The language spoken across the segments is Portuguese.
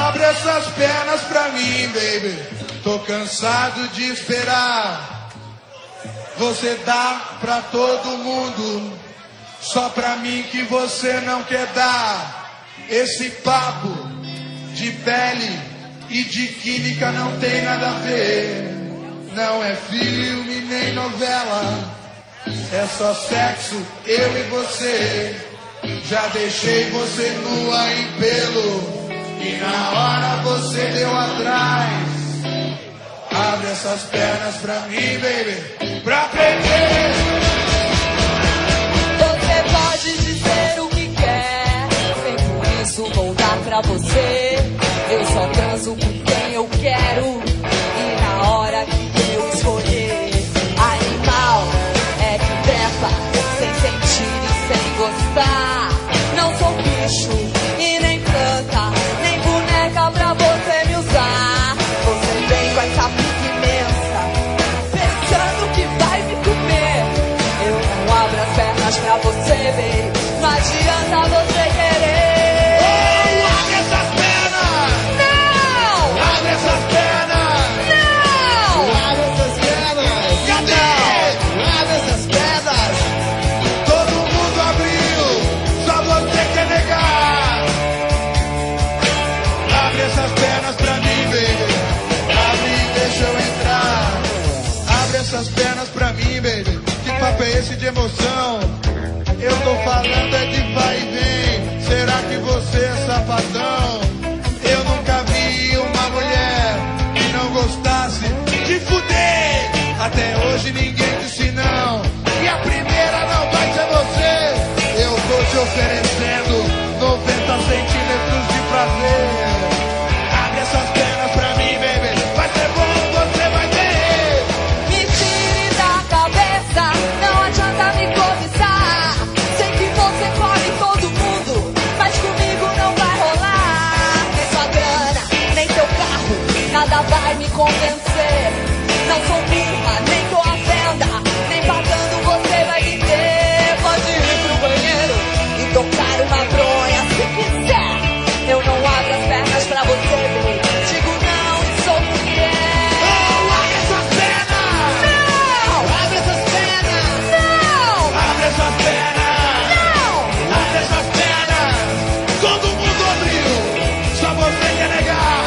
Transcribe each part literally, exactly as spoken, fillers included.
Abre essas pernas pra mim, baby. Tô cansado de esperar. Você dá pra todo mundo, só pra mim que você não quer dar. Esse papo de pele e de química não tem nada a ver. Não é filme nem novela, é só sexo, eu e você. Já deixei você nua em pelo e na hora você deu atrás. Abre essas pernas pra mim, baby, pra aprender. Você pode dizer o que quer, sem por isso vou dar pra você. Eu só transo com quem eu quero e na hora que eu escolher. Animal é que trepa sem sentir e sem gostar. Não sou bicho e nem planta, nem boneca pra você me usar. Você vem com essa pica imensa, pensando que vai me comer. Eu não abro as pernas pra você, baby. Não adianta você querer. Oh, abre essas pernas! Não! Abre essas pernas! Não! Abre essas pernas! Cadê? Abre essas pernas! Todo mundo abriu, só você quer negar. Abre essas pernas pra mim, baby. Abre e deixa eu entrar. Abre essas pernas pra mim, baby. Que papo é esse de emoção? Eu tô falando é de vai e vem. Será que você é safadão? Eu nunca vi uma mulher que não gostasse de fuder. Até hoje ninguém disse não, e a primeira não vai ser você. Eu tô te oferecendo noventa centímetros de prazer. Abre essas pernas pra mim, baby. Vai ser bom, você vai ver. Me tire da cabeça, não adianta me cobiçar. Sei que você come todo mundo, mas comigo não vai rolar. Nem sua grana, nem seu carro, nada vai me convencer. Não sou burra, nem tô à venda, nem pagando você vai me ter. Pode ir pro banheiro e tocar uma bronha se quiser. Eu não abro as pernas pra você, baby. Digo não e sou mulher. Oh, abre essas pernas! Não! Abre essas pernas! Não! Abre essas pernas! Não! Abre essas pernas! Todo mundo abriu, só você quer negar.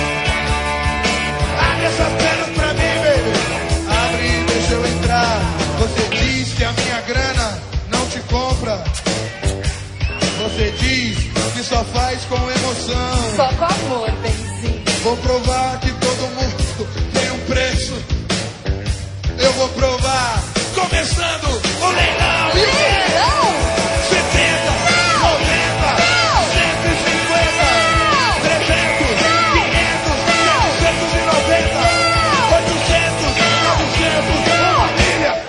Abre essas pernas pra mim, baby. Abre e deixa eu entrar. Você diz que a minha grana não te compra. Você diz que só faz com emoção. Só com amor, benzinho. Vou provar que todo mundo tem um preço. Eu vou provar, começando o leilão. E o quê? Leilão! setenta, noventa, cento e cinquenta, trezentos, quinhentos, setecentos e noventa, oitocentos, novecentos, uma milha.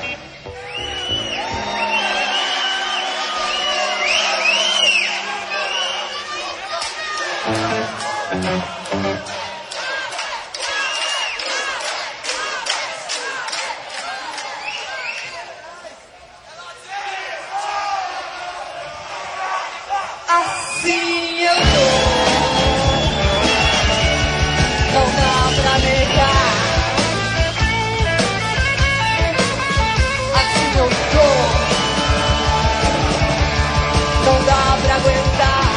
Assim eu dou, não dá pra negar. Assim eu dou, não dá pra aguentar.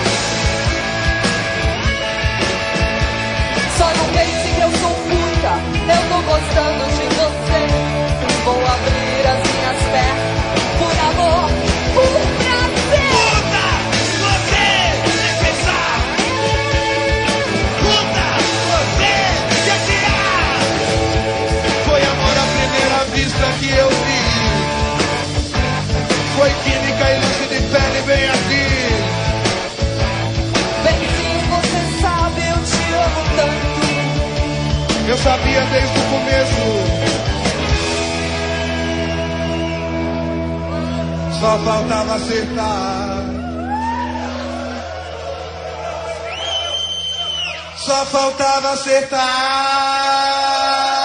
Só não pense que eu sou puta, eu tô gostando de você. Vou abrir as minhas pernas por amor, por prazer. Puta, você quer pensar? Puta, você quer tirar? Foi amor à primeira vista que eu vi. Foi química e luz de pele bem aqui. Benzinho, você sabe, eu te amo tanto. Eu sabia desde o começo. Só faltava acertar. Só faltava acertar.